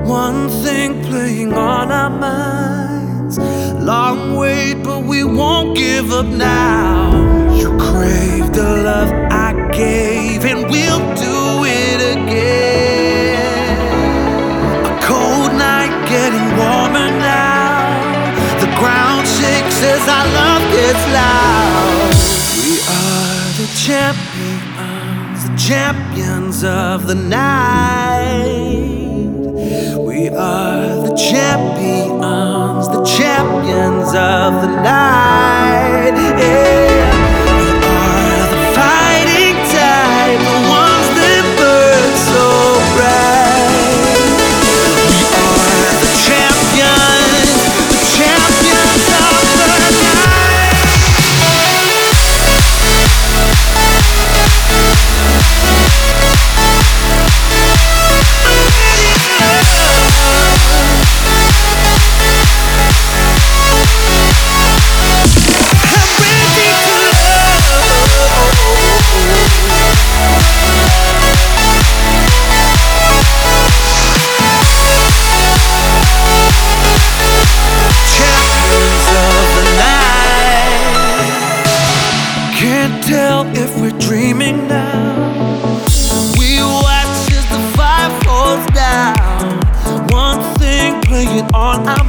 One thing playing on our minds. Long wait, but we won't give up now. You crave the love I gave, and we'll do it again. A cold night getting warmer now. The ground shakes as our love gets loud. We are the champions of the night. We are the champions of the night. Yeah. We are the fighting type, the ones that burn so bright. We are the champions of the night. Can't tell if we're dreaming now. We watch as the fire falls down. One thing playing on our